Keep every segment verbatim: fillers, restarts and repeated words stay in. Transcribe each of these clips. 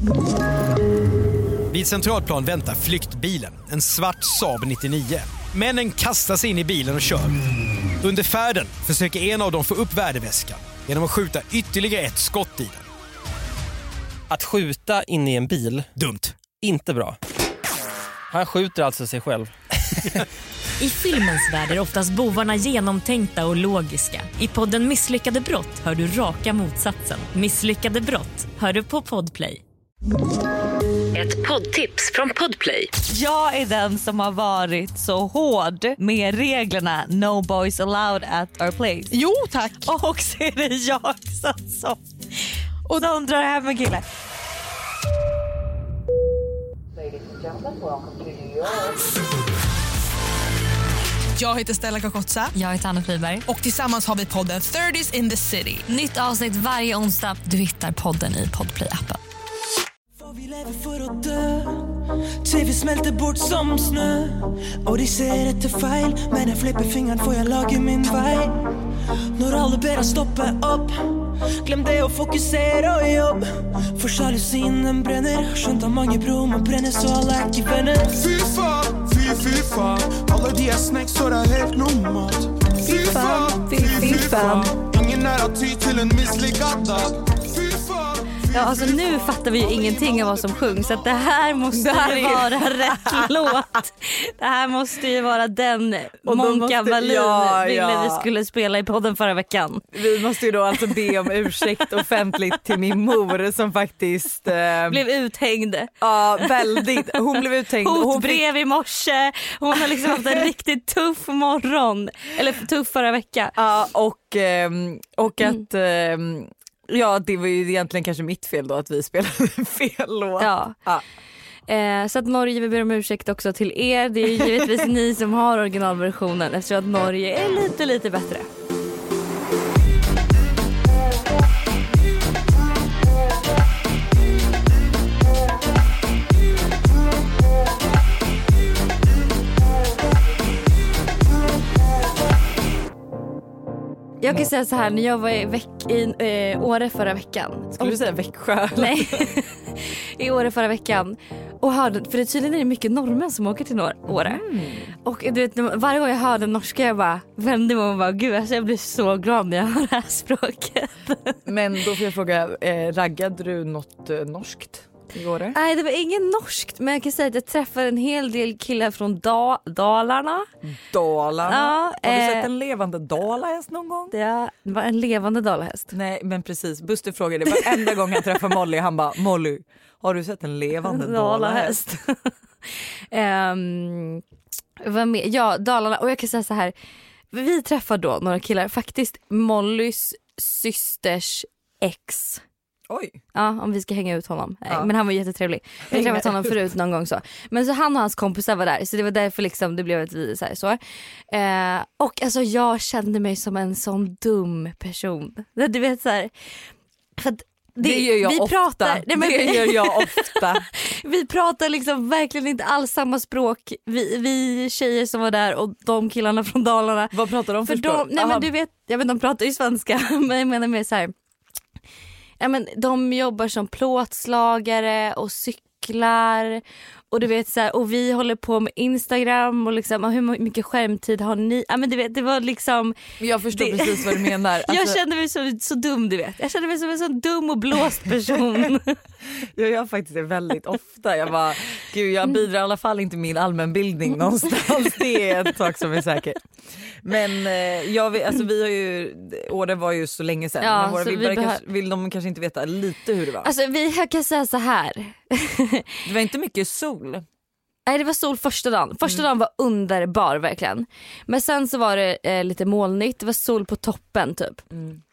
Vid Centralplan väntar flyktbilen, en svart Saab nittionio. Männen kastar sig in i bilen och kör. Under färden försöker en av dem få upp värdeväskan genom att skjuta ytterligare ett skott i den. Att skjuta in i en bil, dumt. Inte bra. Han skjuter alltså sig själv. I filmens värld är oftast bovarna genomtänkta och logiska. I podden Misslyckade brott hör du raka motsatsen. Misslyckade brott hör du på Podplay. Ett poddtips från Podplay. Jag är den som har varit så hård med reglerna No boys allowed at our place. Jo, tack. Och så är det jag som, som, och de drar hem en kille. Jag heter Stella Kakotsa. Jag heter Anna Friberg. Och tillsammans har vi podden thirties in the city. Nytt avsnitt varje onsdag. Du hittar podden i Podplay-appen. Vi lever för att dö, till vi smälter bort som snö. Och de säger att det är fel, men jag flippar fingern får jag lag i min väg. När alla ber stoppa upp, glöm det och fokusera och jobb. För jalusinen bränner, skjunta många bro, man bränner så alla är till vänner. Fy fan, fy fy fan, alla de är snacks så det är helt normalt. Fy fan, fy fy fan, ingen är att ty till en misslyckad dag. Ja, alltså nu fattar vi ju ingenting av vad som sjungs, så att det här måste det här är... vara rätt låt. Det här måste ju vara den Monka Wallin ja, ville ja. vi skulle spela i podden förra veckan. Vi måste ju då alltså be om ursäkt offentligt till min mor som faktiskt eh... blev uthängd. Ja, väldigt. Hon blev uthängd. Hotbrev fick... i morse. Hon har liksom haft en riktigt tuff morgon. Eller tuff förra vecka. Ja, och, eh, och att... Eh, Ja, det var ju egentligen kanske mitt fel då att vi spelade fel låt. Ja. ja. Eh, så att Norge, vi ber om ursäkt också till er. Det är ju givetvis ni som har originalversionen eftersom att Norge är lite, lite bättre. Jag kan säga så här, när jag var i, veck- i eh, Åre förra veckan. Skulle du säga Växjö? Nej, i Åre förra veckan. Och hörde, för det tydligen är det mycket norrmän som åker till Nor- Åre. Mm. Och du vet, varje gång jag hörde norska jag bara vände mig och bara, gud alltså, jag blir så glad när jag hör det här språket. Men då får jag fråga, eh, raggade du något eh, norskt? Nej, det var ingen norskt, men jag kan säga att jag träffade en hel del killar från da- Dalarna. Dalarna? Ja, har du eh, sett en levande dalahäst någon gång? Det var en levande dalahäst. Nej, men precis. Buster frågade varenda gång jag träffade Molly, han bara, Molly, har du sett en levande dalahäst? um, vad med? Ja, Dalarna. Och jag kan säga så här, vi träffade då några killar, faktiskt Mollys systers ex. Oj. Ja, om vi ska hänga ut honom. Ja. Men han var jättetrevlig. Jag har träffat honom förut någon gång så. Men så han och hans kompisar var där. Så det var därför liksom det blev ett video så här, så. Eh, och alltså jag kände mig som en sån dum person. Du vet så här. För att det, det gör jag vi ofta. Pratar, nej, men, det gör jag ofta. Vi pratar liksom verkligen inte alls samma språk. Vi, vi tjejer som var där och de killarna från Dalarna. Vad pratar de för, för de, nej, men du vet, jag vet de pratar ju svenska. Men jag menar mer så här. Ja, men de jobbar som plåtslagare och cyklar och du vet så här, och vi håller på med Instagram och liksom, och hur mycket skärmtid har ni? Ja, men du vet, det var liksom jag förstår det, precis vad du menar. Alltså, jag kände mig så, så dum, du vet. Jag kände mig som en så dum och blåst person. jag gör faktiskt det väldigt ofta. Jag bara, gud, jag bidrar i alla fall inte min allmänbildning någonstans. Det är en sak som är säker. Men eh, jag vet, alltså vi har ju, Åre var ju så länge sedan. Ja, men våra vi behör... behör... vill de kanske inte veta lite hur det var. Alltså vi jag kan säga så här. Det var inte mycket sol. Nej, det var sol första dagen. Första mm. dagen var underbar verkligen. Men sen så var det eh, lite molnigt. Det var sol på toppen typ. Mm.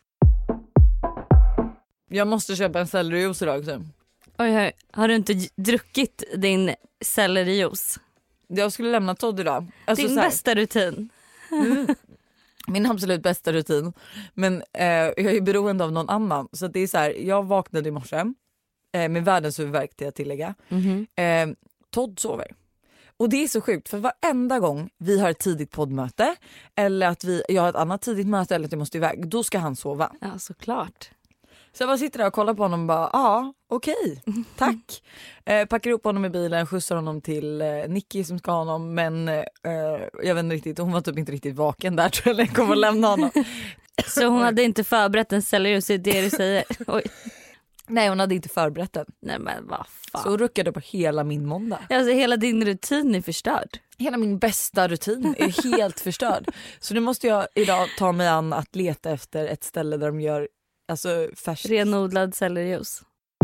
Jag måste köpa en sellerijuice idag också. Oj, oj. Har du inte druckit din sellerijuice? Jag skulle lämna Todd idag. Alltså, din bästa rutin. Mm. Min absolut bästa rutin. Men eh, jag är ju beroende av någon annan. Så det är så här, jag vaknade i morse eh, med världens huvudvärk till att tillägga. Mm-hmm. Eh, Todd sover. Och det är så sjukt för varenda gång vi har ett tidigt poddmöte eller att vi, jag har ett annat tidigt möte eller att jag måste iväg, då ska han sova. Ja, såklart. Så jag bara sitter där och kollar på honom och bara, ja okej, tack. eh, packar upp honom i bilen, skjutsar honom till eh, Nicky som ska ha honom. Men eh, jag vet inte riktigt, hon var typ inte riktigt vaken där tror jag när jag kommer att lämna honom. Så hon hade inte förberett en Celeus, det du säger? Oj. Nej, hon hade inte förberett den. Nej men vad fan. Så ruckade på hela min måndag. Alltså hela din rutin är förstörd. Hela min bästa rutin är helt förstörd. Så nu måste jag idag ta mig an att leta efter ett ställe där de gör alltså färsk... renodlad sellerijuice.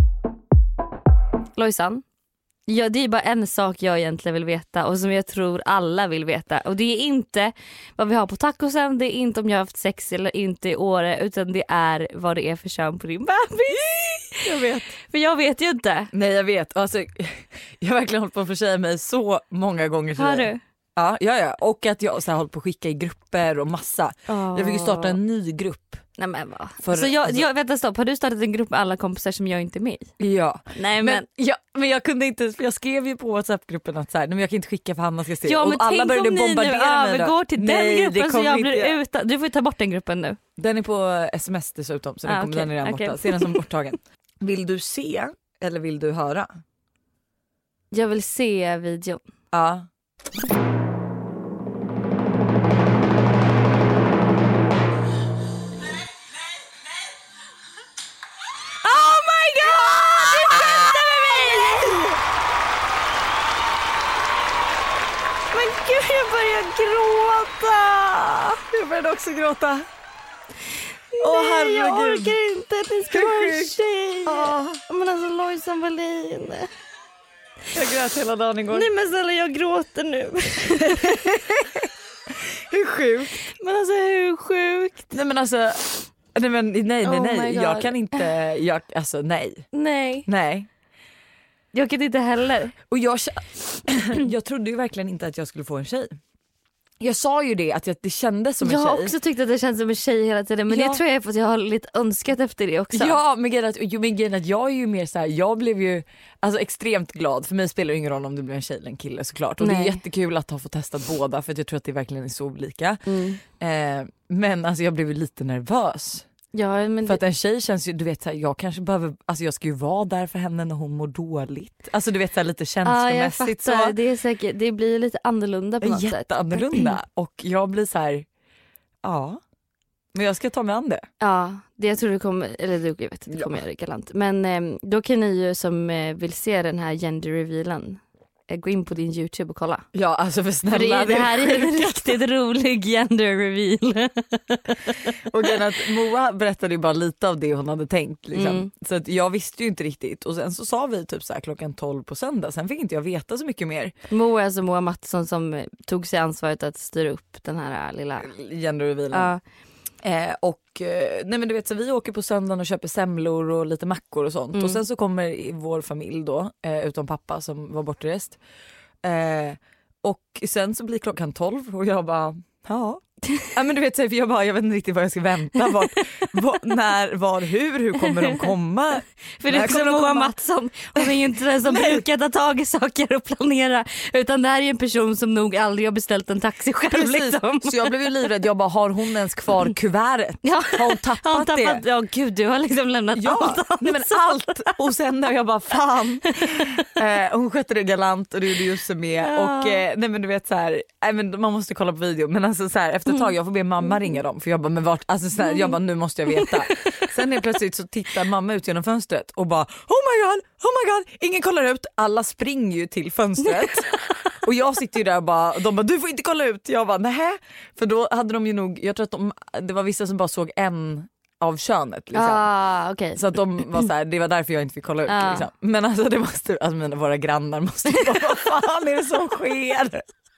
Lojsan, ja, det är bara en sak jag egentligen vill veta och som jag tror alla vill veta. Och det är inte vad vi har på tacosen, det är inte om jag har haft sex eller inte i Åre, utan det är vad det är för kön på din bebis. Jag vet. För jag vet ju inte. Nej, jag vet. Alltså, jag har verkligen hållit på att försäga mig så många gånger till Har dig. du? Ja, ja, ja. Och att jag så här, hållit på att skicka i grupper och massa. Oh. Jag fick ju starta en ny grupp. Nej men vad? För, så jag, alltså, jag vänta stopp, har du startat en grupp med alla kompisar som jag inte är med i? Ja. Nej men, Men, ja, men jag kunde inte, för jag skrev ju på WhatsApp-gruppen att så här, nej, men jag kan inte skicka för Hanna ska se. ja, men och alla började tänk om ni nu övergår till nej, den gruppen så jag blir inte. utan. Du får ta bort den gruppen nu. Den är på sms dessutom så den, ah, kommer, okay. den är redan okay. borta. Se den som borttagen. Vill du se eller vill du höra? Jag vill se videon. Ja. Jag börjar gråta. Jag började också gråta. Åh oh, herregud. Jag orkar inte att det ska vara en tjej. Oh. Men alltså Lojsan Wallin. Jag grät hela dagen igår. Nej men snälla jag gråter nu. Hur sjukt. Men alltså hur sjukt. Nej men alltså nej men nej nej Oh nej. Jag kan inte jag alltså nej. Nej. Nej. Jag kan inte heller. Och jag jag trodde ju verkligen inte att jag skulle få en tjej. Jag sa ju det att jag, det kändes som jag en tjej. Jag har också tyckt att det känns som en tjej hela tiden. Men ja. Det tror jag är för att jag har lite önskat efter det också. Ja men grejen att, men grejen att jag är ju mer så här, jag blev ju alltså extremt glad. För mig spelar det ingen roll om det blir en tjej eller en kille såklart. Och Nej. Det är jättekul att ha fått testa båda. För att jag tror att det verkligen är så olika. Mm. eh, Men alltså jag blev ju lite nervös. Ja, men för att en tjej känns ju, du vet så här, jag kanske behöver, alltså jag ska ju vara där för henne när hon mår dåligt. Alltså du vet så här, lite känslomässigt. Ja, jag fattar. Så. Det är säkert, det blir lite annorlunda på något sätt. Jätteannorlunda. Och jag blir så här, ja, men jag ska ta mig an det. Ja, det jag tror du kommer, eller du, jag vet inte, det kommer ja. göra galant. Men eh, då kan ni ju som eh, vill se den här gender revealen gå in på din YouTube och kolla. Ja, alltså för snälla. För det, det här är en riktigt rolig gender reveal. Och att Moa berättade ju bara lite av det hon hade tänkt. Liksom. Mm. Så att jag visste ju inte riktigt. Och sen så sa vi typ så här klockan tolv på söndag. Sen fick inte jag veta så mycket mer. Moa är alltså Moa Mattsson som tog sig ansvaret att styra upp den här lilla gender revealen. Ja. Eh, och eh, nej men du vet så vi åker på söndagen och köper semlor och lite mackor och sånt. Mm. Och sen så kommer vår familj då, eh, utom pappa som var bortrest. Eh, och sen så blir klockan tolv och jag bara, ja. Ja men du vet så för jag bara jag vet inte riktigt vad jag ska vänta vart, var, när, var, hur, hur kommer de komma? För det är också Moa Mattsson. Hon är ju inte den som brukar ta tag i saker och planera, utan det här är ju en person som nog aldrig har beställt en taxi själv. Liksom. Så jag blev ju livrädd, jag bara har hon ens kvar kuvertet? Ja. Har hon tappat, har hon tappat det? Ja gud, du har liksom lämnat ja, allt. Nej, men allt. Och sen när jag bara fan. eh, hon skötte det galant och det gjorde Jussi med. Ja. Och eh, nej men du vet så här, nej, men man måste kolla på video. Men alltså så här, efter ett tag jag får be mamma ringa dem. För jag bara, men vart, alltså så här, jag bara nu måste jag veta. Sen är plötsligt så tittar mamma ut genom fönstret och bara oh my god, oh my god, ingen kollar ut. Alla springer ju till fönstret. Och jag sitter ju där och bara, de bara du får inte kolla ut. Jag bara nej. För då hade de ju nog, jag tror att de, det var vissa som bara såg en av könet liksom. Ah, okay. Så att de var så här, det var därför jag inte fick kolla ut ah. liksom. Men alltså det måste, alltså mina, våra grannar måste ju bara, vad fan är det som sker?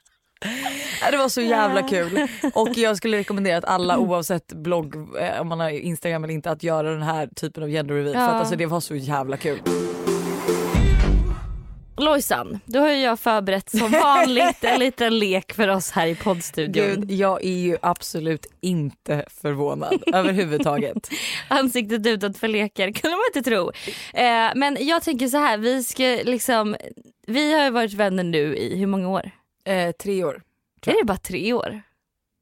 Det var så jävla kul. Och jag skulle rekommendera att alla oavsett blogg, om man har Instagram eller inte, att göra den här typen av gender reveal. Ja. För att alltså, det var så jävla kul. Lojsan, då har jag förberett som vanligt en liten lek för oss här i poddstudion. Gud, jag är ju absolut inte förvånad överhuvudtaget. Ansiktet utåt för lekar kunde man inte tro. Eh, men jag tänker så här, vi ska liksom, vi har ju varit vänner nu i hur många år? Eh, tre år. Är det bara tre år?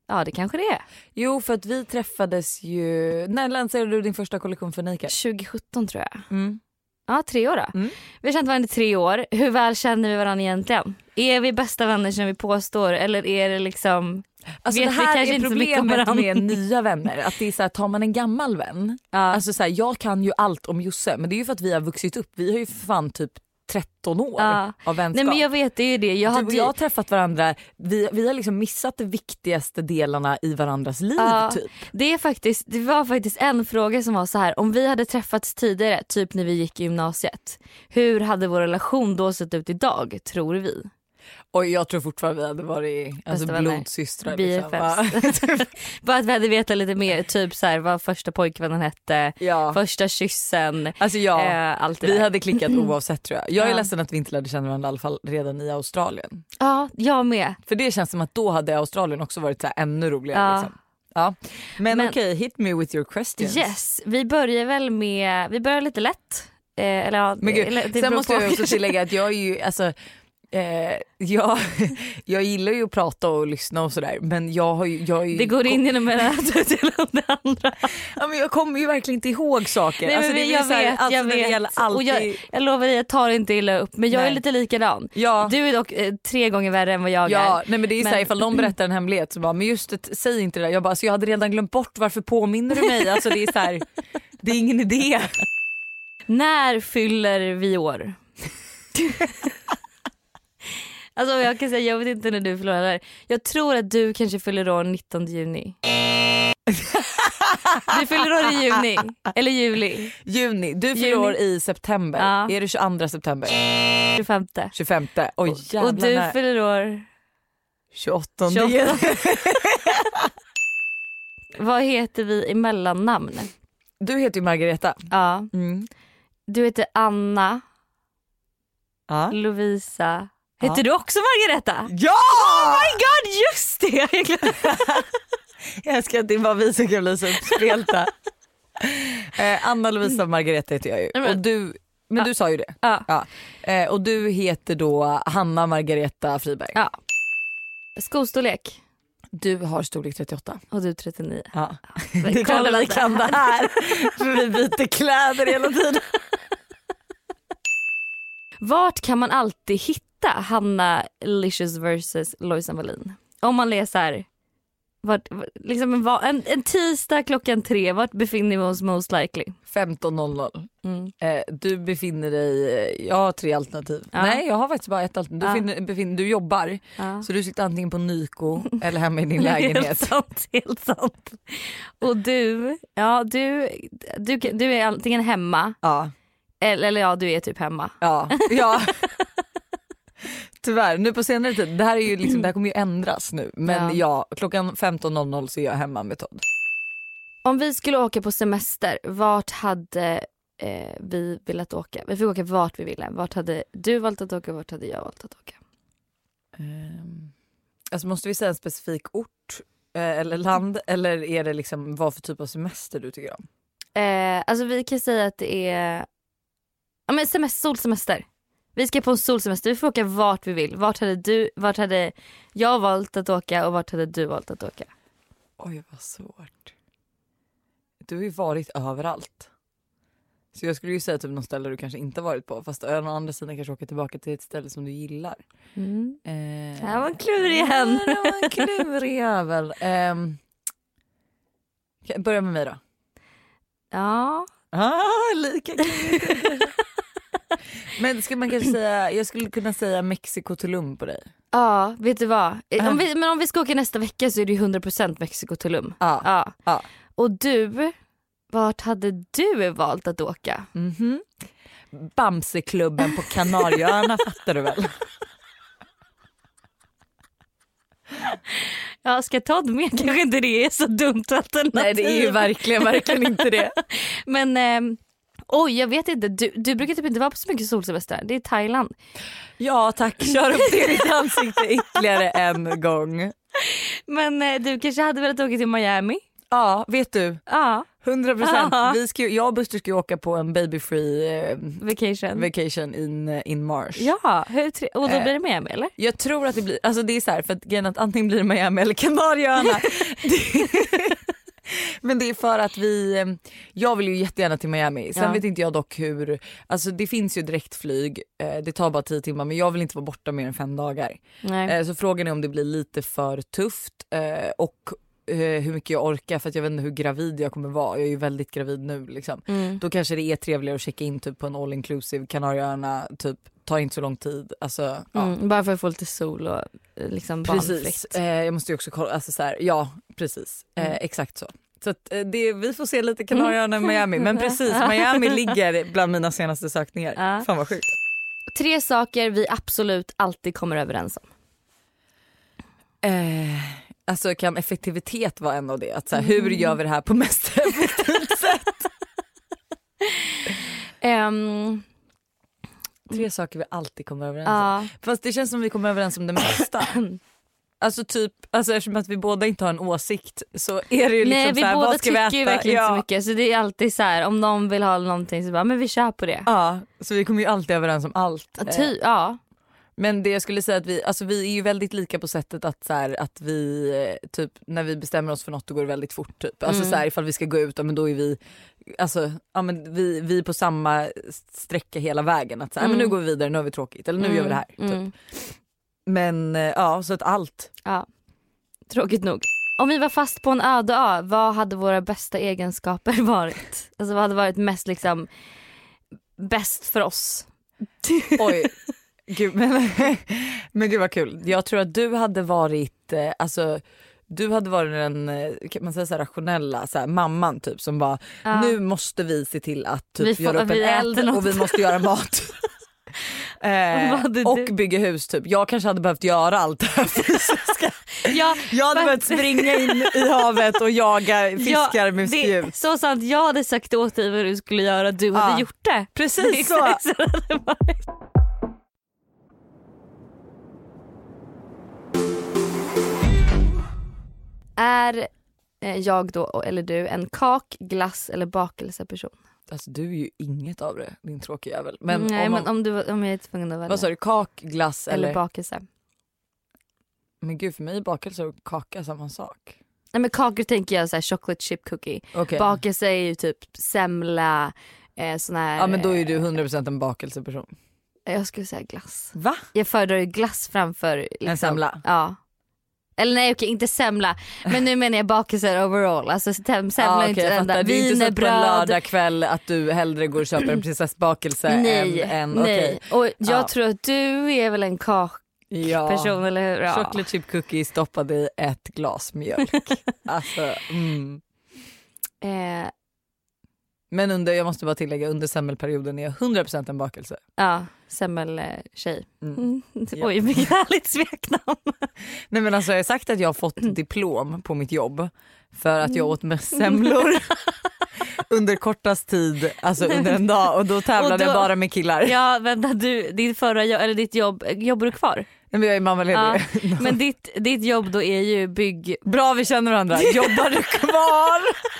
Ja, det kanske det är. Jo, för att vi träffades ju... När lanserade du din första kollektion för Nike? tjugosjutton tror jag. Mm. Ja, tre år då. Mm. Vi har känt varandra i tre år. Hur väl känner vi varandra egentligen? Är vi bästa vänner som vi påstår? Eller är det liksom... Alltså vet det här vi kanske är inte så mycket om problemet varandra? med nya vänner. Att det är så här, tar man en gammal vän. Ja. Alltså så här, jag kan ju allt om Josse. Men det är ju för att vi har vuxit upp. Vi har ju för fan typ tretton år ja. av vänskap. Nej men jag vet, det är ju det. Jag du hade... och jag har träffat varandra. Vi, vi har liksom missat de viktigaste delarna i varandras liv ja, typ. Det, är faktiskt, det var faktiskt en fråga som var så här: om vi hade träffats tidigare, typ när vi gick i gymnasiet, hur hade vår relation då sett ut idag, tror vi? Och jag tror fortfarande vi hade varit alltså, blodsystrar. B F Fs. Liksom. Bara att vi hade vetat lite mer, typ så här, vad första pojkvännen hette, ja. första kyssen. Alltså ja, äh, allt det vi där. hade klickat oavsett tror jag. Jag är ja. ledsen att vi inte lärde känna varandra i alla fall redan i Australien. Ja, jag med. För det känns som att då hade Australien också varit så här ännu roligare. Ja. Liksom. Ja. Men, Men okej, okay, hit me with your questions. Yes, vi börjar väl med, vi börjar lite lätt. Eh, eller, ja, Men gud, eller, sen måste jag också tillägga att jag är ju, alltså Eh, jag, jag gillar ju att prata och lyssna och sådär, men jag har ju, jag har ju det går in genom det till det andra. Ja, men jag kommer ju verkligen inte ihåg saker. Nej, alltså, det det jag så här, vet, alltså, jag när det vet. alltid... Och jag, jag lovar dig, jag tar inte illa upp, men jag nej. är lite likadan. Ja. Du är dock eh, tre gånger värre än vad jag ja, är. Nej, men det är men... så här, ifall de berättar en hemlighet så bara, men just det, säg inte det där. Jag bara, så jag hade redan glömt bort, varför påminner du mig? Alltså det är så här, det är ingen idé. När fyller vi år? Alltså jag kan säga, jag vet inte när du fyller år. Jag tror att du kanske fyller år nittonde juni. Du fyller år i juni. Eller juli. Juni. Du fyller år i september. Ja. Är det tjugoandra september? tjugofemte. tjugofemte. Oj, jävlar. Och du fyller år tjugoåttonde. tjugoåttonde. Vad heter vi i mellannamn? Du heter ju Margareta. Ja. Mm. Du heter Anna. Ja. Lovisa. Heter ja. du också Margareta? Ja! Oh my god, just det! Jag älskar att det var vi som kan bli så uppspelta. eh, Anna Lovisa Margareta heter jag ju. Och du, men ja. du sa ju det. Ja. Ja. Eh, och du heter då Hanna Margareta Friberg. Ja. Skostorlek? Du har storlek trettioåtta. Och du trettionio. Ja. Men det kan vi kan det här. För vi byter kläder hela tiden. Vart kan man alltid hitta Hanna Licious versus Lojsan Wallin? Om man läser vart, liksom en, en, en tisdag klockan tre, vart befinner vi oss most likely? femton noll noll. Mm. Eh, du befinner dig, jag har tre alternativ. Ja. Nej, jag har faktiskt bara ett alternativ. Du, ja. finner, befinner, du jobbar, ja. så du sitter antingen på Nyko eller hemma i din lägenhet. Helt sant, helt sant. Och du, ja du, du, du är antingen hemma. Ja. Eller, eller ja, du är typ hemma. Ja, ja. Tyvärr, nu på senare tid, det här, är ju liksom, det här kommer ju ändras nu. Men ja, ja klockan femton noll noll så är jag hemma med Todd. Om vi skulle åka på semester, vart hade eh, vi velat åka? Vi fick åka vart vi ville. Vart hade du valt att åka, vart hade jag valt att åka? Um, alltså måste vi säga en specifik ort eh, eller land? Eller är det liksom vad för typ av semester du tycker om? Eh, alltså vi kan säga att det är ja, men semester, solsemester. Vi ska på en solsemester, vi får åka vart vi vill. Vart hade du, vart hade jag valt att åka och vart hade du valt att åka? Oj, vad svårt. Du har ju varit överallt. Så jag skulle ju säga typ någon ställe du kanske inte varit på. Fast å andra sidan kanske åka tillbaka till ett ställe som du gillar. Mm. Eh, det var en klurig igen. Ja, det var en klurig jävel. Eh, börja med mig då. Ja. Ah, lika kul. Men ska man kanske säga, jag skulle kunna säga Mexiko Tulum på dig. Ja, vet du vad? Uh. Om vi, men om vi ska åka nästa vecka så är det hundra procent Mexiko Tulum. Ja. Ja. Ja. Och du, vart hade du valt att åka? Mhm. Bamseklubben på Kanarieöarna fattar du väl? Ja, ska jag ta det med? Kanske inte det är så dumt alternativ. Nej, det är ju verkligen, verkligen inte det. Men eh, oj, jag vet inte. Du, du brukar typ inte vara på så mycket solsemester. Det är Thailand. Ja, tack. Kör upp det i ditt ansikte ytterligare en gång. Men eh, du kanske hade velat åka till Miami? Ja, vet du. Ja. hundra procent. Vi ska, jag och Buster ska ju åka på en baby-free eh, Vacation. vacation in, in March. Ja, hur tre- och då blir det Miami eller? Jag tror att det blir, alltså det är så här, för att, grejen att antingen blir det Miami eller Kanarieöarna. Men det är för att vi, jag vill ju jättegärna till Miami. Sen ja. vet inte jag dock hur, alltså det finns ju direktflyg, det tar bara tio timmar, men jag vill inte vara borta mer än fem dagar. Nej. Så frågan är om det blir lite för tufft och hur mycket jag orkar, för att jag vet inte hur gravid jag kommer vara. Jag är ju väldigt gravid nu liksom. Mm. Då kanske det är trevligare att checka in typ på en all inclusive, Kanarieöarna typ, tar inte så lång tid. Alltså, ja. mm, bara för att få lite sol och liksom barnfritt. Eh, jag måste ju också kolla, alltså så här, ja precis, eh, mm. exakt så. Så att, eh, det, vi får se lite Kanarieöarna mm. Miami, men precis, Miami ligger bland mina senaste sökningar. Ja. Fan vad sjukt. Tre saker vi absolut alltid kommer överens om. Eh, alltså kan effektivitet vara en av det? Att så här, hur gör vi det här på mest effektivt sätt? um, Tre saker vi alltid kommer överens ja. om. Fast det känns som vi kommer överens om det mesta. Alltså typ, alltså eftersom att vi båda inte har en åsikt så är det ju liksom. Nej, vi så här, båda vad ska vi äta? tycker ju verkligen ja. så mycket, så det är alltid så här, om någon vill ha någonting så bara, men vi kör på det. Ja, så vi kommer ju alltid överens om allt. Ty, ja. Men det jag skulle säga att vi, alltså vi är ju väldigt lika på sättet att så här, att vi typ när vi bestämmer oss för något då går det väldigt fort typ. Alltså mm. så här, ifall vi ska gå ut, men då är vi alltså ja men vi vi är på samma sträcka hela vägen, att så här, mm. men nu går vi vidare, nu har vi tråkigt eller nu mm. gör vi det här typ. Mm. Men ja, så att allt. Ja. Tråkigt nog. Om vi var fast på en öde ö, vad hade våra bästa egenskaper varit? Alltså vad hade varit mest liksom bäst för oss? Oj. Gud, men, men gud vad kul. Jag tror att du hade varit eh, alltså du hade varit den, kan man säga så här, rationella så här, mamman typ som bara ja. Nu måste vi se till att typ göra upp en eld och vi måste göra mat. eh, och du? Bygga hus typ. Jag kanske hade behövt göra allt det här fysiska. Ja, jag hade men... behövt springa in i havet och jaga fiskar ja, med spjut. Det, så sant, jag hade sagt åt dig vad du skulle göra, du ja. hade gjort det. Precis så. Är jag då, eller du, en kak, glass eller bakelseperson? Alltså du är ju inget av det, din tråkiga jävel. Men Nej, om, men om, du, om jag är tvungen att välja. Vad sa du, kak, glass eller? Eller bakelse. Men gud, för mig är bakelse och kaka samma sak. Nej, men kakor tänker jag så här chocolate chip cookie. Okay. Bakelse är ju typ semla, eh, sån här. Ja, men då är du hundra procent en bakelseperson. Jag skulle säga glass. Va? Jag föredrar ju glass framför liksom, en semla. Ja. Eller nej, okej, inte semla. Men nu menar jag bakelser overall. Alltså semla ja, är inte enda. Det är inte så på en lördagkväll att du hellre går och köper en prinsessbakelse nej, än, än nej. Okay. Och jag ja. tror att du är väl en kakperson, ja. eller hur? Ja. Chocolate chip cookie stoppade i ett glas mjölk. Alltså, mm. eh. Men under, jag måste bara tillägga, under semmelperioden är jag hundra procent en bakelse. Ja, semmeltjej. Mm. Mm. Oj, vilket härligt sveknamn. Nej men alltså jag har sagt att jag har fått diplom på mitt jobb för att jag åt mest semlor under kortast tid, alltså under en dag, och då tävlade och då, jag bara med killar. Ja, vänta, du, ditt förra jobb, eller ditt jobb, jobbar du kvar? Nej, men jag är mammaledig. Ja, men ditt, ditt jobb då är ju bygg... Bra, vi känner varandra. Jobbar du kvar?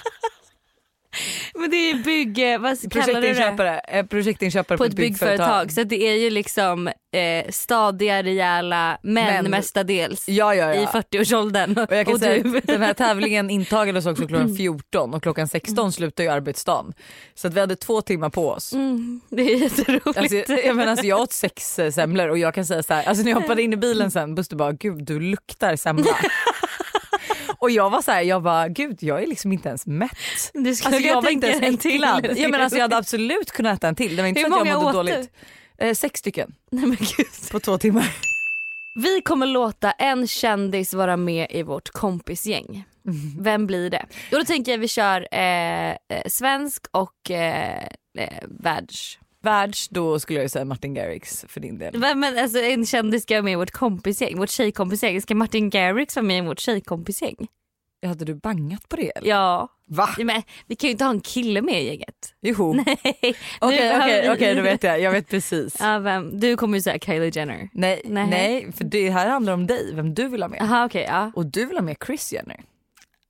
Men det är ju bygg, vad kallar du det? Projektinköpare på ett byggföretag. byggföretag. Så det är ju liksom eh, stadiga, rejäla män, men mestadels ja, ja, ja. i fyrtioårsåldern. Och jag kan och säga du. Den här tävlingen intagades också klockan fjorton och klockan sexton slutar ju arbetsdagen. Så att vi hade två timmar på oss. Mm, det är jätteroligt. Alltså, jag, menar, alltså, jag åt sex semlor och jag kan säga så här, alltså när jag hoppade in i bilen sen, Buster bara, gud du luktar semla. Och jag var så här, jag bara, gud jag är liksom inte ens mätt. Du skulle alltså, jag var inte ens en till. Jag menar, alltså, jag hade absolut kunnat äta en till. Det var inte Hur så att jag mådde åt dåligt. Eh, sex stycken. Nej, men gud. På två timmar. Vi kommer låta en kändis vara med i vårt kompisgäng. Mm. Vem blir det? Och då tänker jag vi kör eh, svensk och eh, världs. Världs, då skulle jag säga Martin Garrix för din del. Men, men alltså, en kändis ska vara med i vårt kompisgäng, vårt tjejkompisgäng. Ska Martin Garrix vara med i vårt tjejkompisgäng? Hade du bangat på det? Eller? Ja. Va? Men vi kan ju inte ha en kille med i gänget. Jo. Nej. Okej, okej, okej, då vet jag. Jag vet precis. Ja, vem? Du kommer ju säga Kylie Jenner. Nej, nej, nej, för det här handlar om dig, vem du vill ha med. Aha, okay, ja. Och du vill ha med Kris Jenner.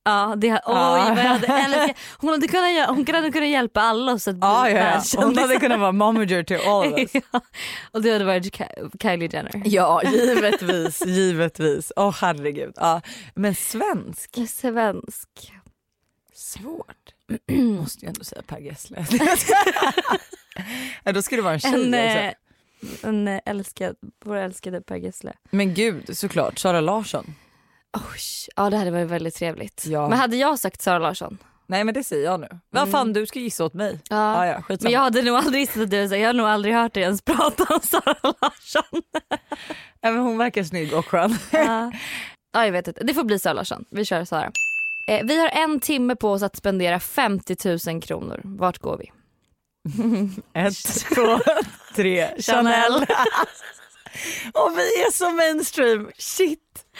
Ja, det, oj, vad jag hade, eller, hon, hade kunnat, hon hade kunnat hjälpa alla oss att bli ah, ja, ja. Hon hade kunnat vara momager till all of us. Ja, och det hade varit Kylie Jenner. Ja, givetvis, givetvis. Åh oh, herregud. Ja. Men svensk? Svensk. Svårt. Måste jag ändå säga Per Gessle. Ja, då skulle det vara en tjej en, också. En älskad, vår älskade Per Gessle. Men gud, såklart. Sara Larsson. Oh, ja, det hade varit väldigt trevligt. Ja. Men hade jag sagt Sara Larsson? Nej, men det säger jag nu. Vad mm. fan, du ska gissa åt mig. Ja. Ah, ja, men jag hade nog aldrig gissat att du sa. Jag har nog aldrig hört dig ens prata om Sara Larsson. Ja, men hon verkar snygg och skön. Ja. Ja, jag vet inte. Det får bli Sara Larsson. Vi kör Sara. Eh, vi har en timme på oss att spendera femtio tusen kronor. Vart går vi? Ett, två, tre. Chanel. Och vi är så mainstream. Shit.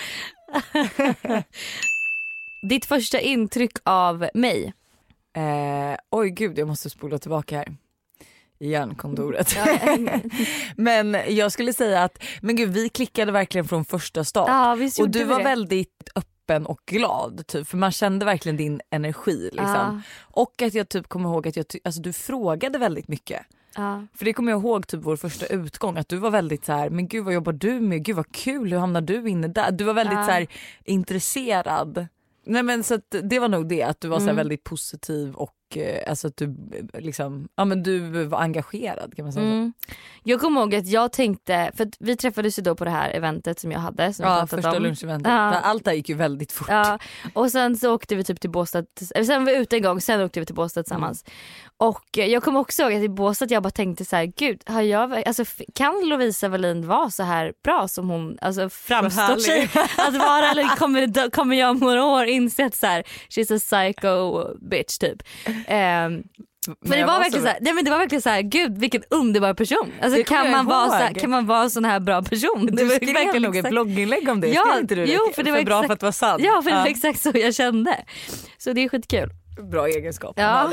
Ditt första intryck av mig? Eh, oj gud, jag måste spola tillbaka här. I hjärnkontoret. Men jag skulle säga att men gud, vi klickade verkligen från första start. Ja, visst och du var det. väldigt öppen och glad typ, för man kände verkligen din energi liksom. Ja. Och att jag typ kommer ihåg att jag ty- alltså, du frågade väldigt mycket. Ja. För det kommer jag ihåg typ vår första utgång, att du var väldigt så här, men gud vad jobbar du med? Gud vad kul, hur hamnar du inne där? Du var väldigt ja. så här intresserad. Nej men så att det var nog det, att du var mm. så här väldigt positiv och eh, alltså att du liksom, ja men du var engagerad kan man säga. Mm. Jag kommer ihåg att jag tänkte, för att vi träffades ju då på det här eventet som jag hade. Som ja, jag första om. luncheventet. Ja. Allt där gick ju väldigt fort. Ja. Och sen så åkte vi typ till Båstad, eller sen var vi ute en gång, sen åkte vi till Båstad tillsammans. Mm. Och jag kommer också ihåg att i Båstad jag bara tänkte så här, gud, har jag, alltså, kan Lovisa Wallin vara så här bra som hon alltså, framstår sig att vara, eller kommer, kommer jag om några år inse att så här, she's a psycho bitch typ. Um, Men det var, var verkligen så här, nej men det var verkligen så här, gud vilken underbar person. Alltså kan man vara så här, kan man vara en sån här bra person? Du skrev verkligen nog ett blogginlägg om det. Ja, skrev inte du det? Jo, för det var för exakt, bra för att vara sant. Ja, för det var ja. exakt så jag kände. Så det är skitkul. Bra egenskap. Ja.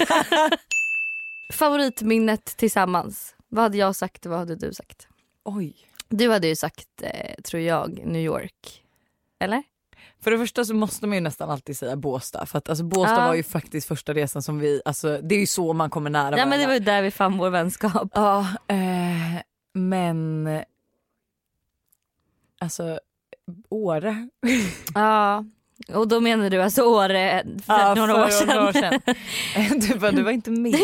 Favoritminnet tillsammans. Vad hade jag sagt och vad hade du sagt? Oj. Du hade ju sagt, eh, tror jag, New York. Eller? För det första så måste man ju nästan alltid säga Båstad. För att alltså, Båstad ja. var ju faktiskt första resan som vi, alltså det är ju så man kommer nära varandra. Ja men det var ju där vi fann vår vänskap. Ja, eh, men alltså Åre. Ja, och då menar du alltså Åre för ja, några för år sedan. Några år sedan. du, bara, du var inte med.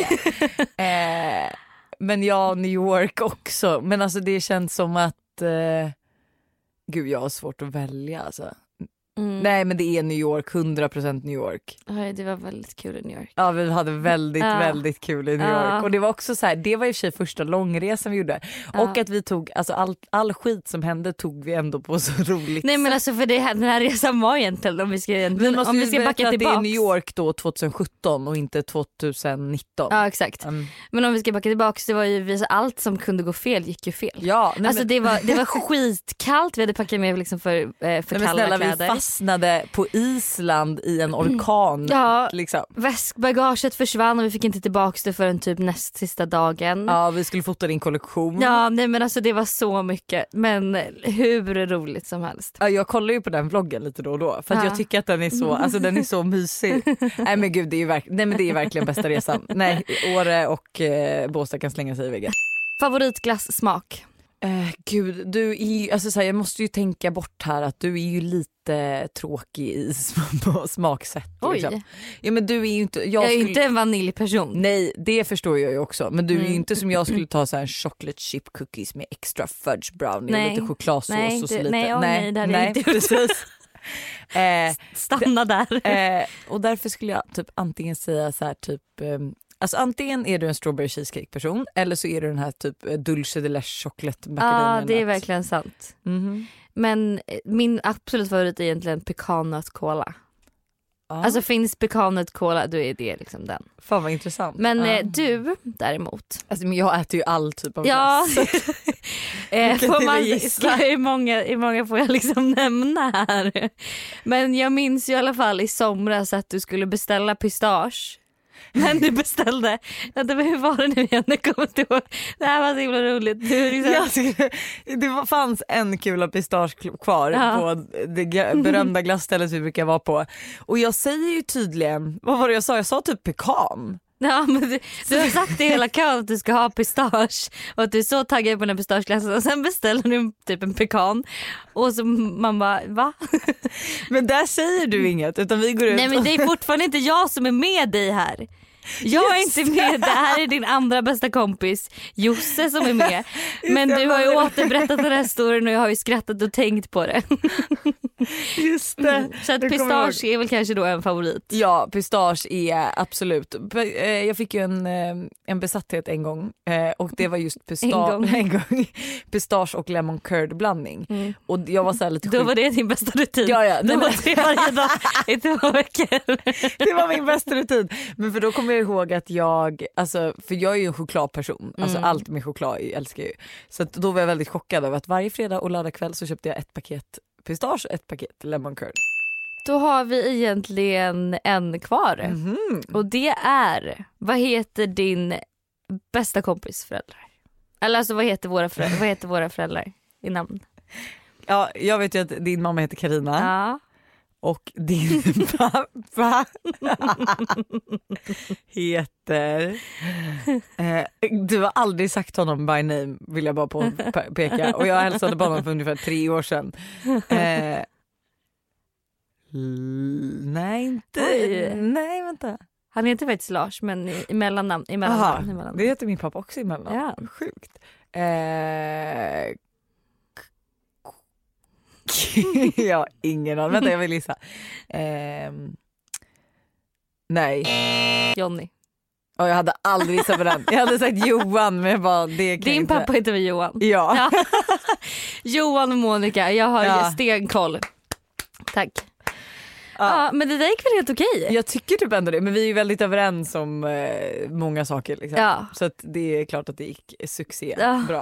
eh, men ja, New York också. Men alltså det känns som att eh, gud jag har svårt att välja alltså. Mm. Nej men det är New York, hundra procent New York. Ja, det var väldigt kul i New York. Ja vi hade väldigt ja. väldigt kul i New York. Ja. Och det var också så här, det var i och för sig första långresan vi gjorde. Ja. Och att vi tog, alltså all, all skit som hände tog vi ändå på så roligt. Nej men alltså för det här, den här resan var egentligen, om vi ska, vi måste om vi ska backa tillbaka. Det är New York då tjugohundrasjutton och inte tjugonitton. Ja exakt. Mm. Men om vi ska backa tillbaka så var ju allt som kunde gå fel gick ju fel. Ja, nej, alltså men... det var, det var skitkallt, vi hade packat med liksom för, för nej, kalla snälla, kläder. Vi fastnade på Island i en orkan. Ja, liksom. Väskbagaget försvann och vi fick inte tillbaka det förrän typ näst sista dagen. Ja, vi skulle fota din kollektion. Ja, nej men alltså det var så mycket. Men hur roligt som helst. Ja, jag kollar ju på den vloggen lite då och då. För att ja. jag tycker att den är så, alltså den är så mysig. Nej men gud, det är ju verk- nej, men det är verkligen bästa resan. Nej, Åre och eh, Båstad kan slänga sig i väggen. Favoritglass-smak? Uh, gud, du är, alltså, så här, jag måste ju tänka bort här att du är ju lite tråkig i sm- smaksätt. Oj. Liksom. Ja, men du är ju inte, jag, jag är skulle... inte en vaniljperson. Nej, det förstår jag ju också. Men du är ju mm. inte som jag skulle ta så här chocolate chip cookies med extra fudge brownie nej. och lite chokladsås nej, och så det, lite. Nej, oh, nej, det hade nej, jag inte precis. eh, Stanna där. Eh, och därför skulle jag typ antingen säga så här typ... Um, Alltså antingen är du en strawberry cheesecake person eller så är du den här typ dulce de leche chocolate macadamia. Ja, det är verkligen sant. Mm-hmm. Men min absolut favorit är egentligen pekannöt cola. Ah. Alltså finns pekannöt cola, då är det liksom den. Fan vad intressant. Men ah. eh, du däremot. Alltså men jag äter ju all typ av ja. glass. eh, får man, ska, hur, många, hur många får jag liksom nämna här? Men jag minns ju i alla fall i somras att du skulle beställa pistage. Men du beställde. Vänta, men hur var det nu igen? Jag kommer inte ihåg. Det här var så himla roligt. Du liksom... Jag skulle, det var, fanns en kula pistage kvar ja. på det berömda glassstället vi brukar vara på. Och jag säger ju tydligen, vad var det jag sa? Jag sa typ pekan. Ja, men du, du har sagt i hela kön att du ska ha pistage och att du är så taggad på den här pistageglassen och sen beställer du typ en pekan och så man bara, va? Men där säger du inget utan vi går ut. Nej, men det är fortfarande inte jag som är med dig här. Jag är Just inte med, det här är din andra bästa kompis Josse som är med. Men du har ju återberättat den här historien och jag har ju skrattat och tänkt på det. Just det. Så att pistage är väl kanske då en favorit. Ja, pistage är absolut. Jag fick ju en, en besatthet en gång och det var just pistage, en gång. En gång. pistage och lemon curd blandning. Mm. Och jag var så här lite sjuk. Då var det din bästa rutin. Ja, ja. Det var det varje dag i två veckor. Det var min bästa rutin. Men för då kommer jag ihåg att jag, alltså, för jag är ju en chokladperson. Alltså Mm. allt med choklad älskar jag ju. Så att då var jag väldigt chockad över att varje fredag och lördagkväll så köpte jag ett paket pistage, ett paket lemon curd. Då har vi egentligen en kvar. Mm-hmm. Och det är, vad heter din bästa kompis föräldrar? Eller alltså vad heter våra föräldrar, vad heter våra föräldrar i namn? Ja, jag vet ju att din mamma heter Carina. Ja. Och din pappa heter... Eh, du har aldrig sagt honom by name, vill jag bara påpeka. Och jag hälsade på honom för ungefär tre år sedan. Eh, l- nej, inte... Oj. Nej, vänta. Han heter faktiskt Lars, men i, i mellannamn. I mellannamn, i mellannamn. Det heter min pappa också i mellannamn. Ja. Sjukt. Eh, jag har ingen aning. Vänta, jag vill gissa. Eh, nej. Johnny. Och jag hade aldrig gissat på den. Jag hade sagt Johan, men jag bara, det kan Din inte. pappa heter väl Johan? Ja. Ja. Johan och Monica, jag har Ja. stenkoll. Tack. Ja. Ja. Men det där gick väl helt okej? Jag tycker typ ändå det, men vi är ju väldigt överens om eh, många saker. Liksom. Ja. Så att det är klart att det gick succé. Ja. Bra.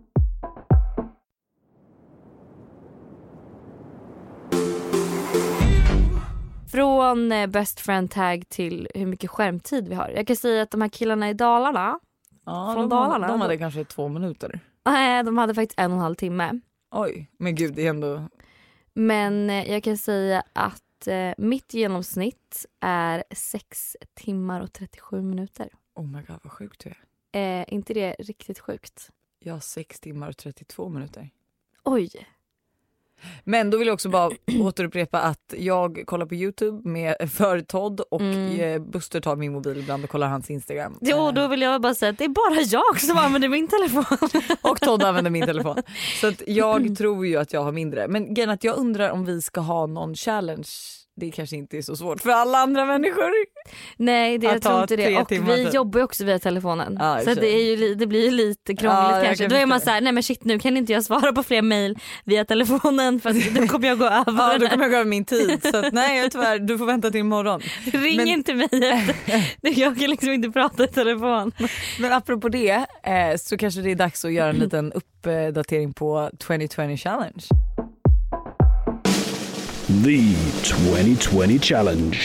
Från eh, best friend tag till hur mycket skärmtid vi har. Jag kan säga att de här killarna i Dalarna, Ja, från de, Dalarna. de hade kanske två minuter. Nej, de hade faktiskt en och en halv timme. Oj, men gud, det är ändå... Men eh, jag kan säga att eh, mitt genomsnitt är sex timmar och trettiosju minuter. Oh my god, vad sjukt du är. Eh, inte det riktigt sjukt? Jag har sex timmar och trettiotvå minuter. Oj. Men då vill jag också bara återupprepa att jag kollar på YouTube med för Todd och mm. Buster tar min mobil ibland och kollar hans Instagram. Jo, då vill jag bara säga att det är bara jag som använder min telefon. Och Todd använder min telefon. Så att jag tror ju att jag har mindre. Men igen, att jag undrar om vi ska ha någon challenge. Det kanske inte är så svårt för alla andra människor. Nej, det, jag tror inte det. Och vi typ. jobbar ju också via telefonen. Ja, så det, är ju, det blir ju lite krångligt ja, kanske. Kan då är man så här, nej men shit, nu kan inte jag svara på fler mejl via telefonen för att då kommer jag gå över. Ja, då kommer jag gå över min tid. Så att, nej, tyvärr, du får vänta till imorgon. Ring men... inte mig efter. Jag kan liksom inte prata i telefon. Men apropå det eh, så kanske det är dags att göra en liten uppdatering på twenty twenty challenge. The twenty twenty challenge.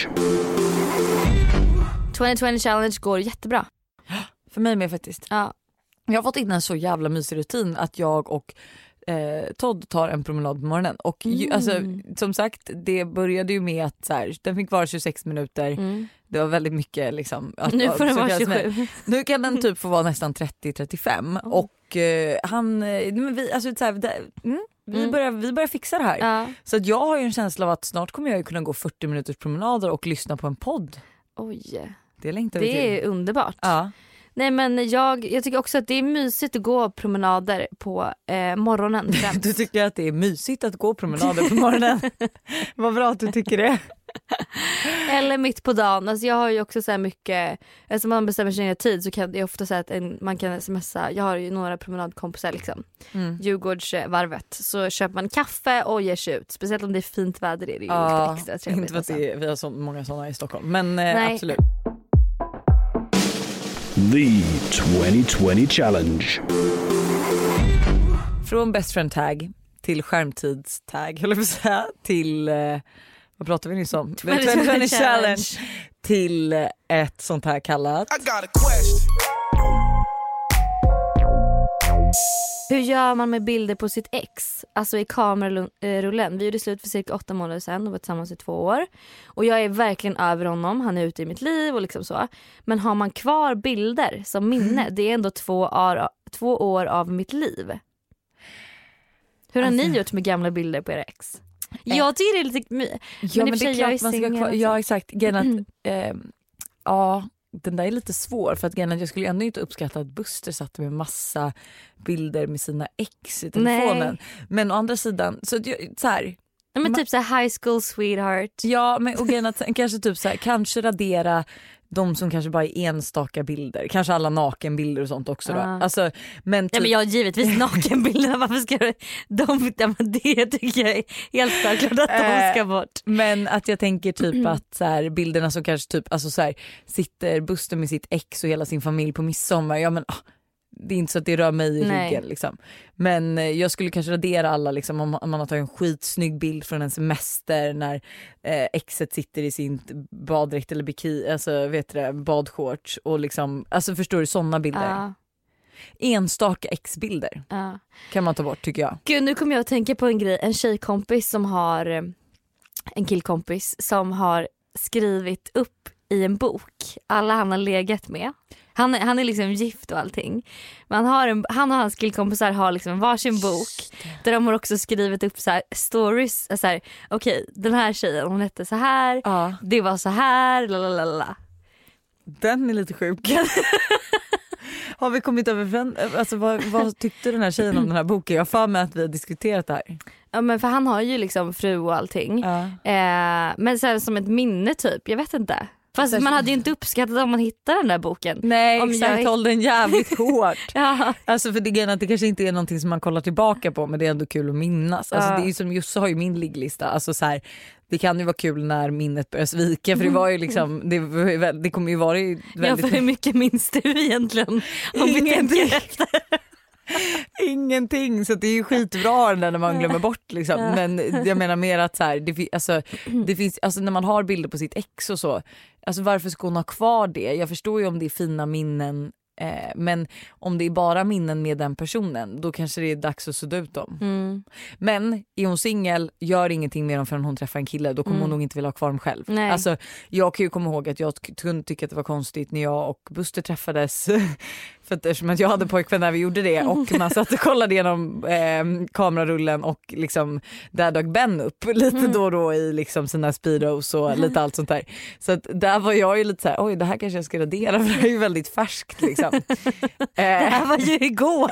twenty twenty challenge går jättebra. För mig med faktiskt. Ja. Jag har fått in en så jävla mysig rutin att jag och eh, Todd tar en promenad på morgonen. Och ju, Mm. alltså, som sagt, det började ju med att så här, den fick vara tjugosex minuter. Mm. Det var väldigt mycket liksom. Att, nu får den vara tjugosju. Nu kan den typ få vara nästan trettio trettiofem. Mm. Och eh, han, men vi, alltså så här, det, mm, vi, mm. börjar, vi börjar fixa det här. Ja. Så att jag har ju en känsla av att snart kommer jag kunna gå fyrtio minuters promenader och lyssna på en podd. Oj. Det längtar det vi till. är underbart. Ja. Nej, men jag, jag tycker också att det är mysigt att gå promenader på eh, morgonen. Du tycker att det är mysigt att gå promenader på morgonen? Vad bra att du tycker det. Eller mitt på dagen. Alltså jag har ju också så här mycket, eftersom man bestämmer sin tid så kan det ofta säga att en, man kan smsa. Jag har ju några promenadkompisar liksom. Mm. Djurgårdsvarvet. Så köper man kaffe och ger sig ut. Speciellt om det är fint väder. Det är det ju ja, extra trevligt. Inte för att det är, vi har så många sådana i Stockholm. Men eh, absolut. The twenty twenty challenge. Från best friend tag till skärmtidstag, höll jag på att säga, till eh, vad pratar vi nyss om? twenty twenty challenge till ett sånt här kallat. I got a question. Hur gör man med bilder på sitt ex? Alltså i kamerarullen. Vi gjorde slut för cirka åtta månader sedan och var tillsammans i två år. Och jag är verkligen över honom. Han är ute i mitt liv och liksom så. Men har man kvar bilder som minne? Det är ändå två år, två år av mitt liv. Hur har alltså, ni gjort med gamla bilder på era ex? Äh. Jag tycker det är lite my- Ja, men, men det är klart man ska kvar. Ja, exakt. Genat, mm. eh, ja, den där är lite svår för att jag skulle ändå inte uppskatta att Buster satt med massa bilder med sina ex i telefonen. Nej. Men å andra sidan så, så här, ja, men typ så här high school sweetheart. Ja, men och Genat, kanske typ så här, kanske radera de som kanske bara är enstaka bilder. Kanske alla nakenbilder och sånt också då. Ah. Alltså, men typ... ja, men jag har givetvis nakenbilderna. Varför ska du... de, ja, men det tycker jag är helt självklart att de ska bort. Men att jag tänker typ mm. att så här, bilderna som kanske typ alltså så här, sitter Buster med sitt ex och hela sin familj på midsommar. Ja, men det är inte så att det rör mig i Nej. ryggen liksom. Men jag skulle kanske radera alla liksom, om man har tagit en skitsnygg bild från en semester när eh, exet sitter i sin baddräkt eller bikini, alltså vet du det, badshorts och liksom, alltså förstår du, sådana bilder. Ja. Enstaka ex-bilder ja. kan man ta bort tycker jag. Gud, nu kommer jag att tänka på en grej. En tjejkompis som har en killkompis som har skrivit upp i en bok alla han har legat med. Han, han är liksom gift och allting. Men han, har en, han och hans killkompisar har liksom varsin bok där de har också skrivit upp så här stories. Så här, okej, okay, den här tjejen, hon hette så här. Ja. Det var så här. Lalalala. Den är lite sjuk. Har vi kommit över, alltså vad, vad tyckte den här tjejen om den här boken? Jag har för mig att vi har diskuterat det här. Ja, men för han har ju liksom fru och allting. Ja. Eh, men så här, som ett minne typ, jag vet inte. Fast så man hade ju inte uppskattat om man hittade den där boken. Nej, om exakt, jag... håll den jävligt hårt. Ja. Alltså för det är att det kanske inte är någonting som man kollar tillbaka på, men det är ändå kul att minnas. Alltså ja. Det är ju som Josse har ju min ligglista. Alltså så här, det kan ju vara kul när minnet börjar svika, för det var ju liksom, det, det kommer ju vara väldigt... Ja, för hur mycket minns du egentligen? Om vi tänker efter. Ingenting, så det är ju skitbra när man glömmer bort liksom. Ja. Men jag menar mer att så här, det, alltså, det finns, alltså när man har bilder på sitt ex och så, alltså varför ska hon ha kvar det? Jag förstår ju om det är fina minnen, eh, men om det är bara minnen med den personen, då kanske det är dags att sudda ut dem. Mm. Men är hon singel, gör ingenting med dem förrän hon träffar en kille, då kommer mm. hon nog inte vilja ha kvar dem själv. Nej. Alltså, jag kan ju komma ihåg att jag kunde tycka att det var konstigt när jag och Buster träffades. För att, eftersom att jag hade pojkvän när vi gjorde det och man satt och kollade igenom eh, kamerarullen och liksom där dök Ben upp lite mm. då och då i liksom sina speedos och lite allt sånt där. Så att där var jag ju lite så här, oj, det här kanske jag ska radera för det är ju väldigt färskt liksom. eh. Det här var ju igår.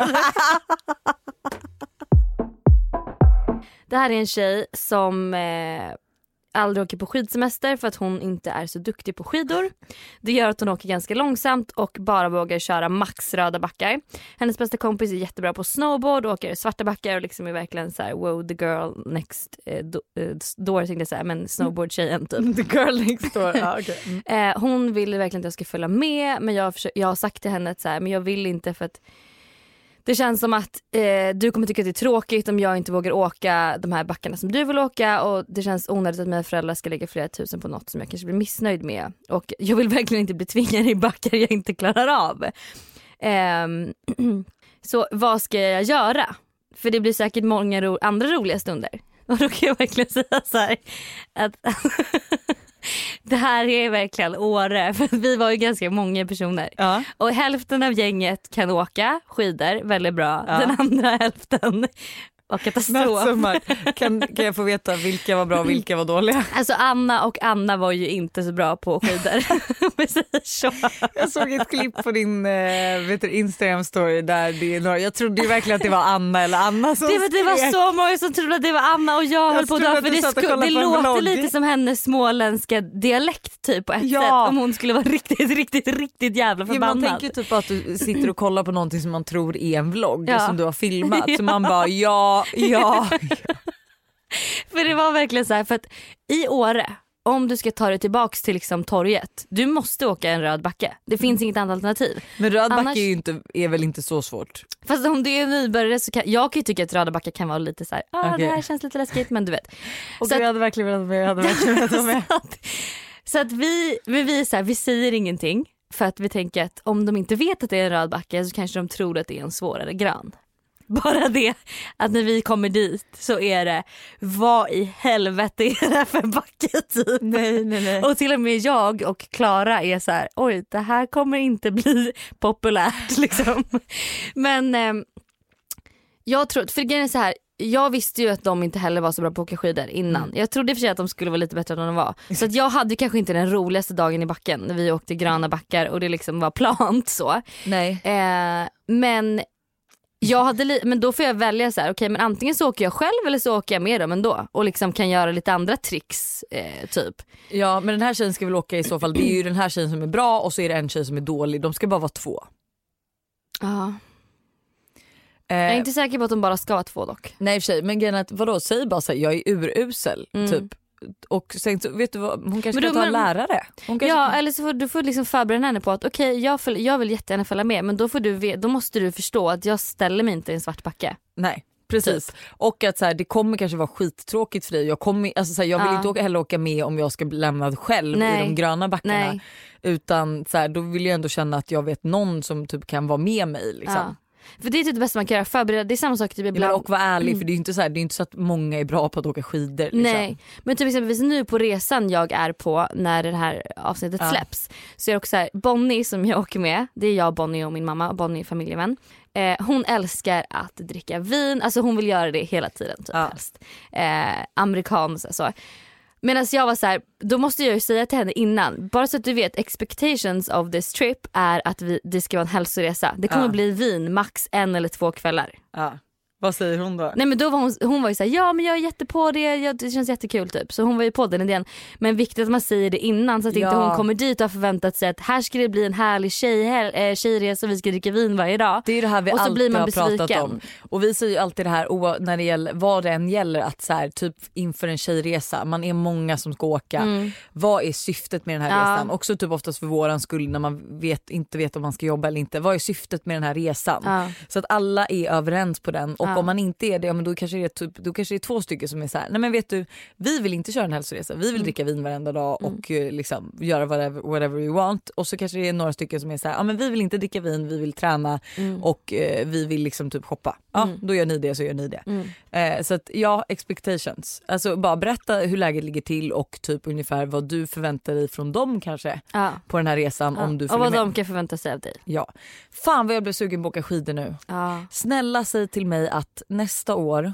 Det här är en tjej som eh, aldrig åker på skidsemester för att hon inte är så duktig på skidor. Det gör att hon åker ganska långsamt och bara vågar köra max röda backar. Hennes bästa kompis är jättebra på snowboard och åker svarta backar och liksom är verkligen så här, wow, the girl next eh, do, eh, door, tänkte jag säga, men snowboard-tjejen typ. The girl next door, ja, okay. Mm. Eh, hon vill verkligen att jag ska följa med, men jag, försöker, jag har sagt till henne att så här, men jag vill inte för att det känns som att eh, du kommer tycka att det är tråkigt om jag inte vågar åka de här backarna som du vill åka, och det känns onödigt att mina föräldrar ska lägga flera tusen på något som jag kanske blir missnöjd med, och jag vill verkligen inte bli tvingad i backar jag inte klarar av. Eh, så vad ska jag göra? För det blir säkert många ro- andra roliga stunder. Och då kan jag verkligen säga så här att det här är verkligen Åre, för vi var ju ganska många personer. Ja. Och hälften av gänget kan åka skidor väldigt bra. Ja. Den andra hälften och katastrof. Kan, kan jag få veta vilka var bra och vilka var dåliga? Alltså Anna och Anna var ju inte så bra på skidor. så. Jag såg ett klipp på din äh, vet du, Instagram story där det är några, jag trodde ju verkligen att det var Anna eller Anna som det, det var så många som trodde att det var Anna, och jag, jag höll på att dö, för det, sku, det låter lite som hennes småländska dialekt typ på ett ja. sätt, om hon skulle vara riktigt, riktigt, riktigt jävla förbannad. Ja, man tänker typ att du sitter och kollar på någonting som man tror är en vlogg ja. som du har filmat, ja. så man bara ja Ja, ja. För det var verkligen så här, för att i Åre, om du ska ta dig tillbaks till liksom torget, du måste åka en röd backe. Det finns mm. inget annat alternativ. Men röd Annars... backe är, ju inte, är väl inte så svårt. Fast om du är nybörjare så kan jag kan ju tycka att röda backe kan vara lite så här, ah, okay. det här känns lite läskigt, men du vet. Och så jag hade verkligen velat med, jag hade verkligen velat med. Så att vi, vi, är så här, vi säger ingenting. För att vi tänker att om de inte vet att det är en röd backe så kanske de tror att det är en svårare gran. Bara det att när vi kommer dit så är det, vad i helvete är det för backe typ? Nej, nej, nej. Och till och med jag och Klara är så här, oj det här kommer inte bli populärt liksom. Men eh, jag tror, för grejen är så här, jag visste ju att de inte heller var så bra på att åka skidor innan. Mm. Jag trodde för sig att de skulle vara lite bättre än de var. Så att jag hade kanske inte den roligaste dagen i backen när vi åkte gröna backar och det liksom var plant så. Nej. Eh, men jag hade li- men då får jag välja så här, okej, okay, men antingen så åker jag själv eller så åker jag med dem ändå och liksom kan göra lite andra tricks eh, typ. Ja, men den här tjejen ska väl åka i så fall. Det är ju den här tjejen som är bra och så är det en tjej som är dålig. De ska bara vara två. Ja. Eh, jag är inte säker på att de bara ska vara två dock. Nej, i och för sig, men grejen är att vadå, säg bara så här, jag är urusel mm. typ. Och sen så, vet du vad, hon kanske men ska då, ta en lärare. Hon kanske ja, kan... eller så får du får liksom förbereda henne på att okej, okay, jag, följ, jag vill jättegärna följa med, men då får du då måste du förstå att jag ställer mig inte i en svart backe. Nej, precis. Typ. Och att så här, det kommer kanske vara skittråkigt för dig. Jag kommer alltså så här, jag vill ja. inte åka, heller åka med om jag ska bli lämnad själv Nej. i de gröna backarna. Nej. Utan så här, då vill jag ändå känna att jag vet någon som typ kan vara med mig liksom. Ja. För det är typ det bästa man kan göra, förbereda. Det är samma sak typ ibland. Ja, och vara ärlig, mm. för det är ju inte så här, det är inte så att många är bra på att åka skidor liksom. Nej, men typ exempelvis nu på resan jag är på när det här avsnittet ja. släpps, så är det också så här, Bonnie som jag åker med, det är jag, Bonnie och min mamma. Bonnie är familjevän. eh, Hon älskar att dricka vin. Alltså hon vill göra det hela tiden typ ja. helst eh, amerikanskt så. Medan jag var så här, då måste jag ju säga till henne innan, bara så att du vet, expectations of this trip är att vi, det ska vara en hälsoresa. Det kommer ja. bli vin max en eller två kvällar. Ja. Vad säger hon då? Nej, men då var hon, hon var ju så här, ja men jag är jättepå det, jag, det känns jättekul typ. Så hon var ju på den idén. Men viktigt att man säger det innan så att ja. inte hon kommer dit och har förväntat sig att här ska det bli en härlig tjej, äh, tjejresa och vi ska dricka vin varje dag. Det är det här vi och så alltid blir man har besviken. pratat om. Och vi säger ju alltid det här när det gäller, vad det än gäller, att så här, typ inför en tjejresa, man är många som ska åka. Mm. Vad är syftet med den här ja. resan? Också typ oftast för våran skull när man vet, inte vet om man ska jobba eller inte. Vad är syftet med den här resan? Ja. Så att alla är överens på den. Och ja. om man inte är det, ja, men då kanske det är typ, då kanske det är två stycken som är så här, nej men vet du, vi vill inte köra en hälsoresa, vi vill mm. dricka vin varenda dag och mm. liksom göra whatever, whatever we want. Och så kanske det är några stycken som är så här, ja men vi vill inte dricka vin, vi vill träna mm. och eh, vi vill liksom typ shoppa. Ja, mm. då gör ni det så gör ni det. Mm. Eh, så att ja, expectations. Alltså bara berätta hur läget ligger till och typ ungefär vad du förväntar dig från dem kanske ja. på den här resan ja. om du följer och vad med. de kan förvänta sig av dig. Ja. Fan vad jag blev sugen på att åka skidor nu. Ja. Snälla säg till mig att nästa år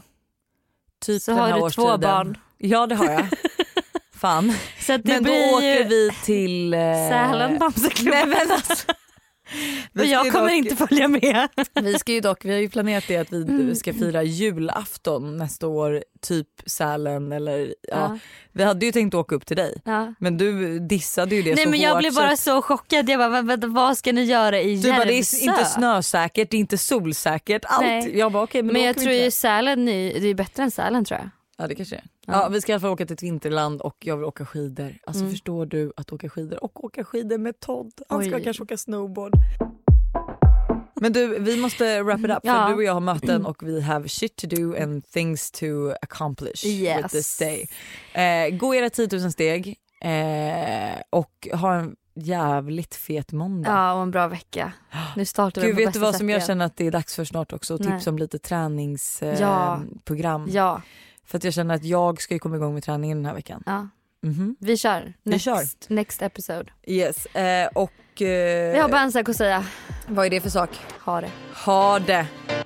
typ så den här har du årstiden. två barn. Ja, det har jag. Fan. Så att det men då åker vi till... Eh... Sälen Bamseklubb. Nej men alltså. Men jag kommer dock... inte följa med. Vi ska ju dock, vi har ju planerat det att vi ska fira julafton nästa år, typ Sälen eller ja. ja. Vi hade ju tänkt åka upp till dig. Ja. Men du dissade ju det. Nej, så men jag hårt, blev bara så, så chockad. Jag bara, vad, vad ska ni göra i Järvsö? Du bara, det är inte snösäkert, det är inte solsäkert, allt. Nej. Jag bara, okay, men men jag tror ju Sälen är, det är bättre än Sälen tror jag. Ja, det kanske är. Ja. Ja, vi ska i alla fall åka till ett vinterland och jag vill åka skidor. Alltså mm. förstår du att åka skidor och åka skidor med Todd. Han ska Oj. kanske åka snowboard. Men du, vi måste wrap it up för ja. du och jag har möten och vi have shit to do and things to accomplish yes. with this day. Eh, gå era tio tusen steg eh, och ha en jävligt fet måndag. Ja, och en bra vecka. Nu startar vi Gud, på vet du vad som jag igen. känner att det är dags för snart också? Nej. Tips om lite träningsprogram. Eh, ja. ja. För att jag känner att jag ska komma igång med träningen den här veckan. Ja. Mm-hmm. Vi kör. Vi next, kör. Next episode. Yes. Eh, och... Eh, vi har bara en sak att säga. Vad är det för sak? Ha det. Ha det.